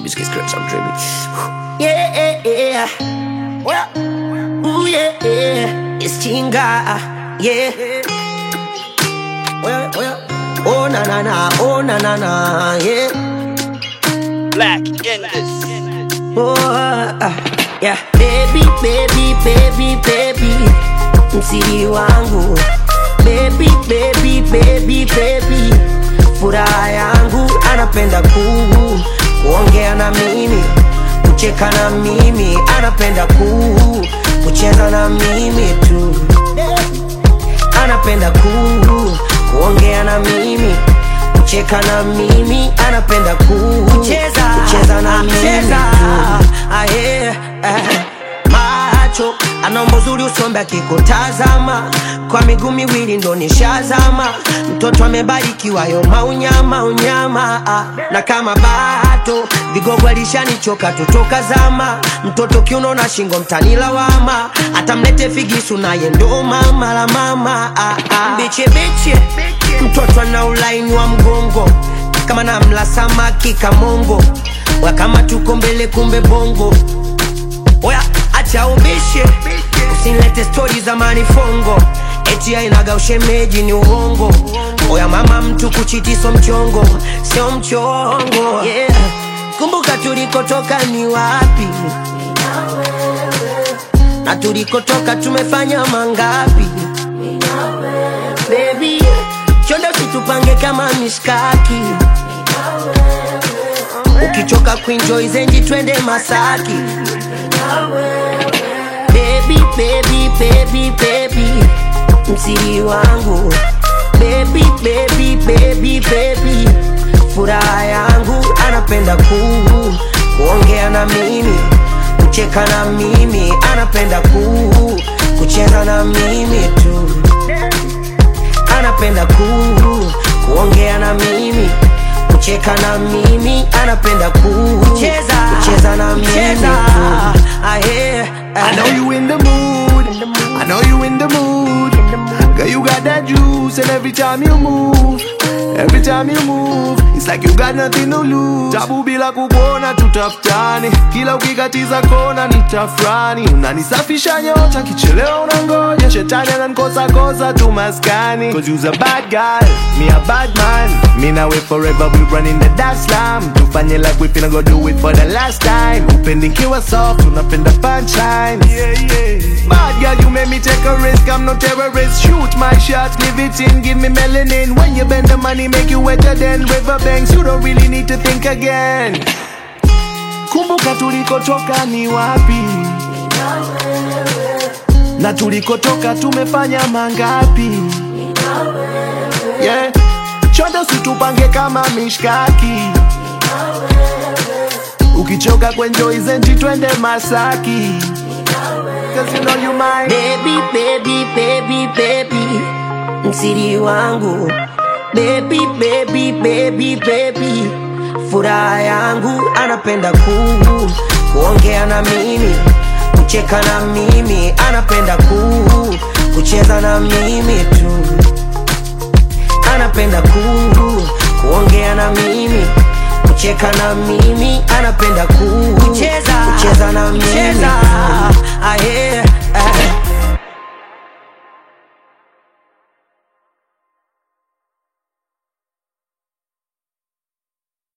music is great, so I'm dreaming. Yeah, yeah. Well, ooh, yeah, yeah. It's Chinga, yeah. Well, oh na na na, oh na na na, yeah. Black in this. Oh, yeah. Baby, baby, baby, baby, msiri wangu. Baby, baby, baby, baby, furaha yangu. Anapenda kuongea na mimi, kucheka na mimi. Anapenda kucheza na mimi tu. Anapenda kuongea na mimi, kucheka na mimi. Anapenda kucheza na mimi tu. Macho anaomba uzuri usombe akikutazama, kwa miguu miwili ndo nishazama. Mtoto amebarikiwa yo maunyama. Na kama bato vigogo alishanichoka tutoka zama. Mtoto kiuno na shingo mtanilawama, atamlete figisu naye ndo mama la mama. Biche mtoto ana ulaini wa mgongo, kama namla samaki kamongo. Kama tuko mbele kumbe bongo. Oya acha ubishe, usinilete story za manifongo, eti ainaga ushemeji ni uongo. Oya mama, mtu kuchitiso mchongo, sio mchongo, yeah. Kumbuka tulikotoka ni wapi, na tulikotoka tumefanya mangapi. Baby, chonde usitupange kama mishkaki. Ukichoka kuenjoy zenji twende Masaki. Baby, baby, baby, baby, msiri wangu. Baby, baby, baby, baby, furaha yangu. Anapenda kuongea na mimi, kucheka na mimi. Anapenda kucheza na mimi tu. Anapenda kuongea na mimi, kucheka na mimi. Anapenda kucheza na mimi tu. I know you in the mood, I know you in the mood. Girl, you got that juice, and every time you move, it's like you got nothing to lose. Tabu bila kukuona tutafutani, kila ukikatiza kona nitafrani. Unanisafisha nyota, kichelewa unangoja. Shetani ananikosa tu maskani. Cause you's a bad guy, me a bad man. Me now wait forever, we running the dance slam. Tufanye like we finna go do it for the last time. Upendi kiwa soft, unapenda punchline. Yeah. Bad girl, you made me take a risk, I'm no terrorist. Shoot my shot, leave it in, give me melanin. When you bend the money, make you wetter than riverbanks. You don't really need to think again. Kumbuka tulikotoka ni wapi, na tulikotoka tumefanya mangapi. Yeah, chonde usitupange kama mishkaki. Ukichoka kuenjoy zenji twende Masaki. Cause you know you mine. Baby, baby, baby, baby, msiri wangu. Baby, baby, baby, baby, furaha yangu. Anapenda kuongea na mimi, kucheka na mimi. Anapenda kucheza na mimi tu. Anapenda kuongea na mimi, kucheka na mimi. Anapenda kucheza na mimi tu.